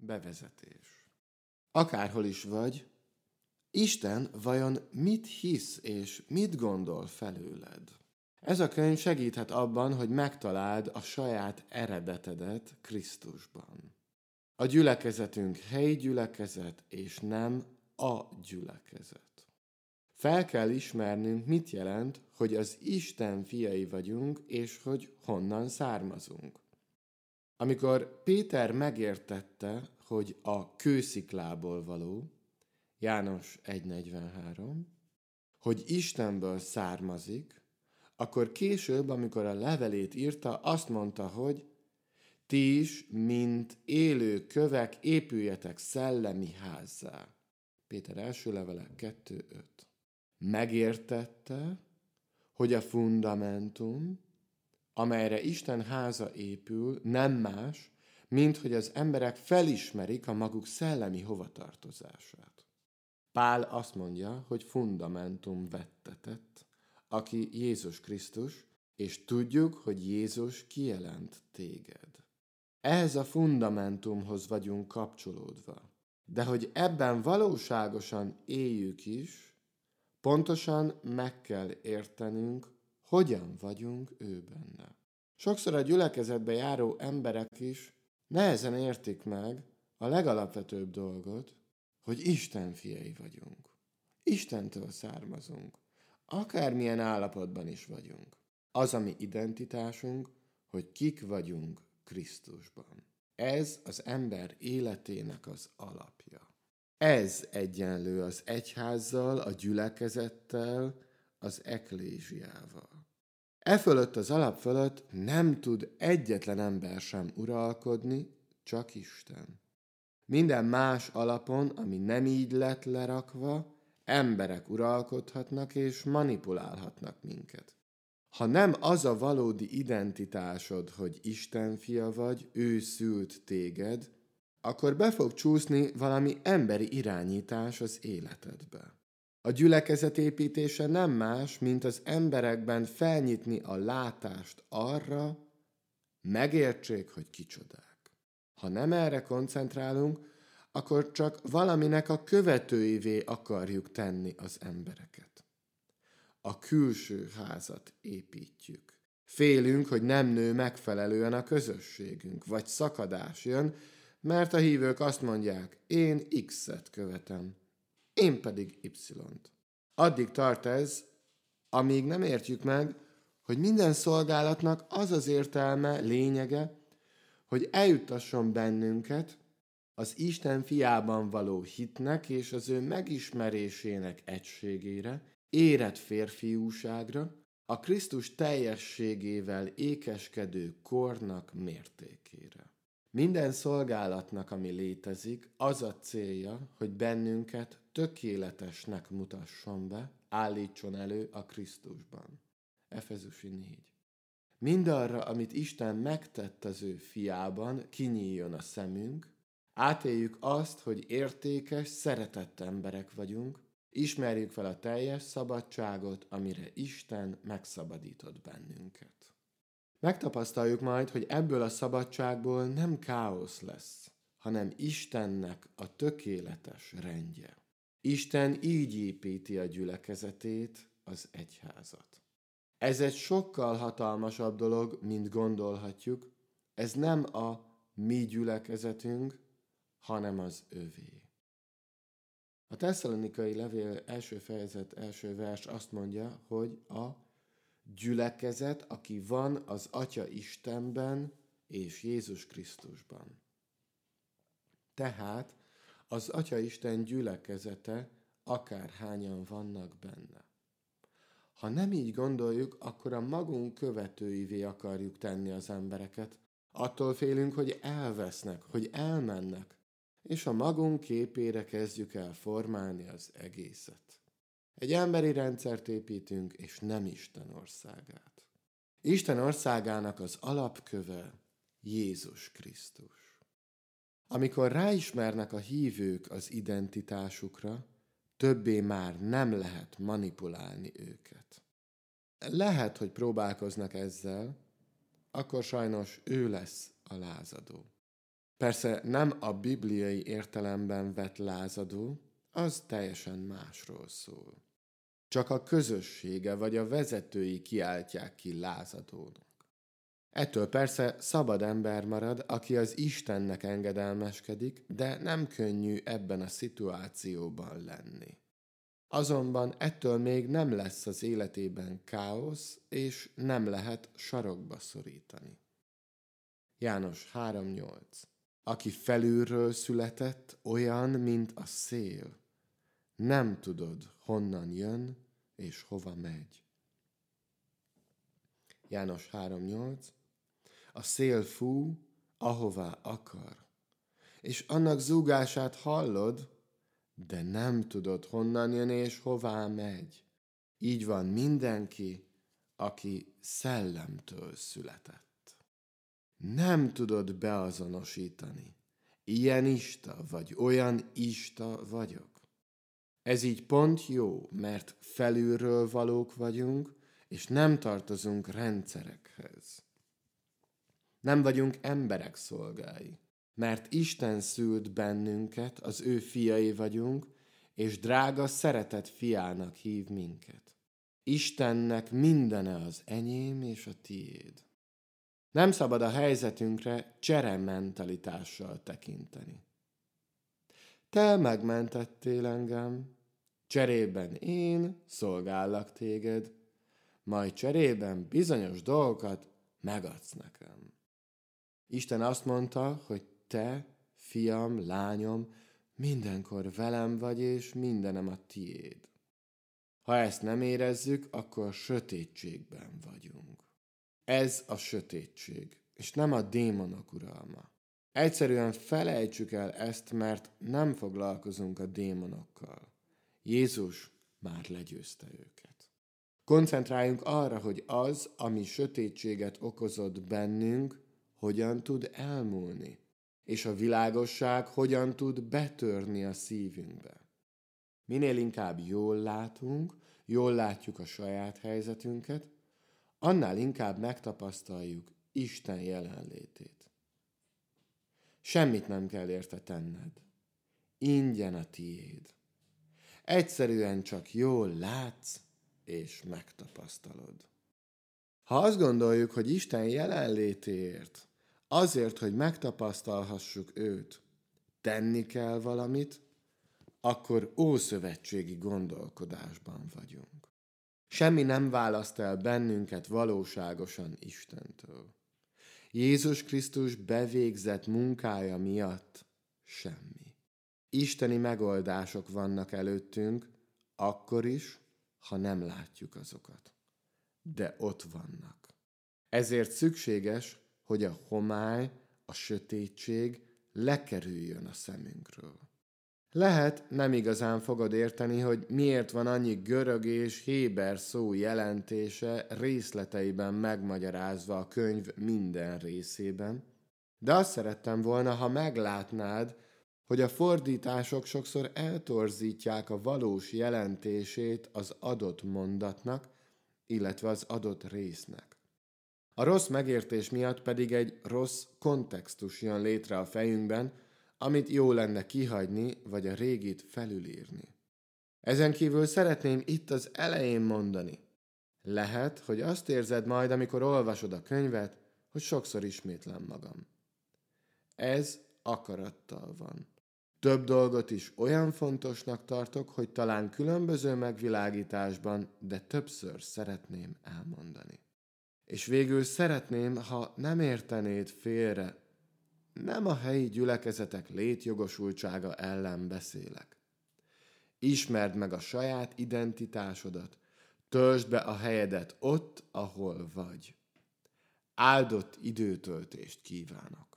Bevezetés. Akárhol is vagy, Isten vajon mit hisz és mit gondol felőled? Ez a könyv segíthet abban, hogy megtaláld a saját eredetedet Krisztusban. A gyülekezetünk helyi gyülekezet, és nem a gyülekezet. Fel kell ismernünk, mit jelent, hogy az Isten fiai vagyunk, és hogy honnan származunk. Amikor Péter megértette, hogy a kősziklából való, János 1.43, hogy Istenből származik, akkor később, amikor a levelét írta, azt mondta, hogy ti is, mint élő kövek, épüljetek szellemi házzá. Péter első levele 2.5. Megértette, hogy a fundamentum, amelyre Isten háza épül, nem más, mint hogy az emberek felismerik a maguk szellemi hovatartozását. Pál azt mondja, hogy fundamentum vettetett, aki Jézus Krisztus, és tudjuk, hogy Jézus kijelent téged. Ehhez a fundamentumhoz vagyunk kapcsolódva. De hogy ebben valóságosan éljük is, pontosan meg kell értenünk, hogyan vagyunk ő benne. Sokszor a gyülekezetbe járó emberek is nehezen értik meg a legalapvetőbb dolgot, hogy Isten fiai vagyunk. Istentől származunk. Akármilyen állapotban is vagyunk. Az a mi identitásunk, hogy kik vagyunk Krisztusban. Ez az ember életének az alapja. Ez egyenlő az egyházzal, a gyülekezettel, az eklézsiával. E fölött az alap fölött nem tud egyetlen ember sem uralkodni, csak Isten. Minden más alapon, ami nem így lett lerakva, emberek uralkodhatnak és manipulálhatnak minket. Ha nem az a valódi identitásod, hogy Isten fia vagy, ő szült téged, akkor be fog csúszni valami emberi irányítás az életedbe. A gyülekezet építése nem más, mint az emberekben felnyitni a látást arra, megértsék, hogy kicsodák. Ha nem erre koncentrálunk, akkor csak valaminek a követőivé akarjuk tenni az embereket. A külső házat építjük. Félünk, hogy nem nő megfelelően a közösségünk, vagy szakadás jön, mert a hívők azt mondják, én X-et követem, én pedig Y-t. Addig tart ez, amíg nem értjük meg, hogy minden szolgálatnak az az értelme, lényege, hogy eljuttasson bennünket az Isten fiában való hitnek és az ő megismerésének egységére, érett férfiúságra, a Krisztus teljességével ékeskedő kornak mértékére. Minden szolgálatnak, ami létezik, az a célja, hogy bennünket tökéletesnek mutasson be, állítson elő a Krisztusban. Efezusi 4. Mindarra, amit Isten megtett az ő fiában, kinyíljon a szemünk, átéljük azt, hogy értékes, szeretett emberek vagyunk, ismerjük fel a teljes szabadságot, amire Isten megszabadított bennünket. Megtapasztaljuk majd, hogy ebből a szabadságból nem káosz lesz, hanem Istennek a tökéletes rendje. Isten így építi a gyülekezetét, az egyházat. Ez egy sokkal hatalmasabb dolog, mint gondolhatjuk. Ez nem a mi gyülekezetünk, hanem az övé. A Tesszalonikai levél első fejezet első vers azt mondja, hogy a gyülekezet, aki van az Atya Istenben és Jézus Krisztusban. Tehát az Atya Isten gyülekezete, akárhányan vannak benne. Ha nem így gondoljuk, akkor a magunk követőivé akarjuk tenni az embereket. Attól félünk, hogy elvesznek, hogy elmennek, és a magunk képére kezdjük el formálni az egészet. Egy emberi rendszert építünk, és nem Isten országát. Isten országának az alapköve Jézus Krisztus. Amikor ráismernek a hívők az identitásukra, többé már nem lehet manipulálni őket. Lehet, hogy próbálkoznak ezzel, akkor sajnos ő lesz a lázadó. Persze nem a bibliai értelemben vett lázadó, az teljesen másról szól. Csak a közössége vagy a vezetői kiáltják ki lázadónak. Ettől persze szabad ember marad, aki az Istennek engedelmeskedik, de nem könnyű ebben a szituációban lenni. Azonban ettől még nem lesz az életében káosz, és nem lehet sarokba szorítani. János 3:8. Aki felülről született, olyan, mint a szél. Nem tudod, honnan jön, és hova megy. János 3:8. A szél fú, ahová akar, és annak zúgását hallod, de nem tudod, honnan jön és hová megy. Így van mindenki, aki szellemtől született. Nem tudod beazonosítani. Ilyen ista vagy olyan ista vagyok. Ez így pont jó, mert felülről valók vagyunk, és nem tartozunk rendszerekhez. Nem vagyunk emberek szolgái, mert Isten szült bennünket, az ő fiai vagyunk, és drága szeretett fiának hív minket. Istennek mindene az enyém és a tiéd. Nem szabad a helyzetünkre cserementalitással tekinteni. Te megmentettél engem, cserében én szolgállak téged, majd cserében bizonyos dolgokat megadsz nekem. Isten azt mondta, hogy te, fiam, lányom, mindenkor velem vagy, és mindenem a tiéd. Ha ezt nem érezzük, akkor sötétségben vagyunk. Ez a sötétség, és nem a démonok uralma. Egyszerűen felejtsük el ezt, mert nem foglalkozunk a démonokkal. Jézus már legyőzte őket. Koncentráljunk arra, hogy az, ami sötétséget okozott bennünk, hogyan tud elmúlni, és a világosság hogyan tud betörni a szívünkbe. Minél inkább jól látunk, jól látjuk a saját helyzetünket, annál inkább megtapasztaljuk Isten jelenlétét. Semmit nem kell érte tenned. Ingyen a tiéd. Egyszerűen csak jól látsz, és megtapasztalod. Ha azt gondoljuk, hogy Isten jelenlétéért, azért, hogy megtapasztalhassuk őt, tenni kell valamit, akkor ószövetségi gondolkodásban vagyunk. Semmi nem választ el bennünket valóságosan Istentől. Jézus Krisztus bevégzett munkája miatt semmi. Isteni megoldások vannak előttünk, akkor is, ha nem látjuk azokat. De ott vannak. Ezért szükséges, hogy a homály, a sötétség lekerüljön a szemünkről. Lehet, nem igazán fogod érteni, hogy miért van annyi görög és héber szó jelentése részleteiben megmagyarázva a könyv minden részében, de azt szerettem volna, ha meglátnád, hogy a fordítások sokszor eltorzítják a valós jelentését az adott mondatnak, illetve az adott résznek. A rossz megértés miatt pedig egy rossz kontextus jön létre a fejünkben, amit jó lenne kihagyni, vagy a régit felülírni. Ezen kívül szeretném itt az elején mondani. Lehet, hogy azt érzed majd, amikor olvasod a könyvet, hogy sokszor ismétlem magam. Ez akarattal van. Több dolgot is olyan fontosnak tartok, hogy talán különböző megvilágításban, de többször szeretném elmondani. És végül szeretném, ha nem értenéd félre, nem a helyi gyülekezetek létjogosultsága ellen beszélek. Ismerd meg a saját identitásodat, töltsd be a helyedet ott, ahol vagy. Áldott időtöltést kívánok!